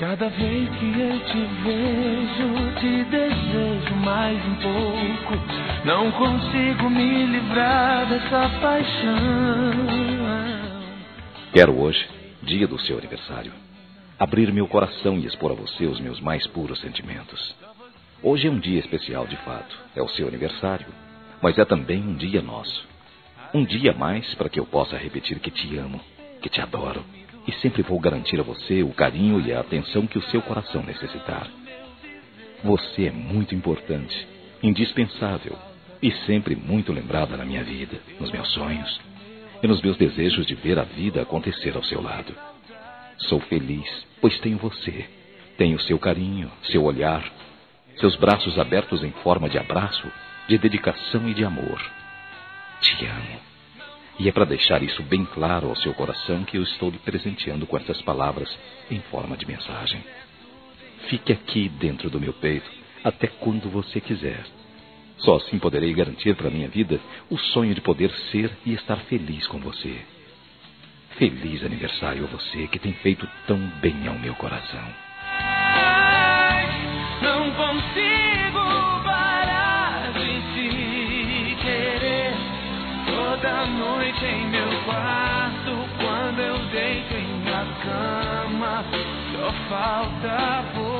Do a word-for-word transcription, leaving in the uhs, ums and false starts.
Cada vez que eu te vejo, te desejo mais um pouco. Não consigo me livrar dessa paixão. Quero hoje, dia do seu aniversário, abrir meu coração e expor a você os meus mais puros sentimentos. Hoje é um dia especial de fato, é o seu aniversário, mas é também um dia nosso. Um dia a mais para que eu possa repetir que te amo, que te adoro, e sempre vou garantir a você o carinho e a atenção que o seu coração necessitar. Você é muito importante, indispensável, e sempre muito lembrada na minha vida, nos meus sonhos, e nos meus desejos de ver a vida acontecer ao seu lado. Sou feliz, pois tenho você, tenho seu carinho, seu olhar, seus braços abertos em forma de abraço, de dedicação e de amor. Te amo. E é para deixar isso bem claro ao seu coração que eu estou lhe presenteando com essas palavras em forma de mensagem. Fique aqui dentro do meu peito até quando você quiser. Só assim poderei garantir para a minha vida o sonho de poder ser e estar feliz com você. Feliz aniversário a você que tem feito tão bem ao meu coração. Não consigo parar de te querer. Toda noite em meu quarto, quando eu deito em minha cama, só falta você.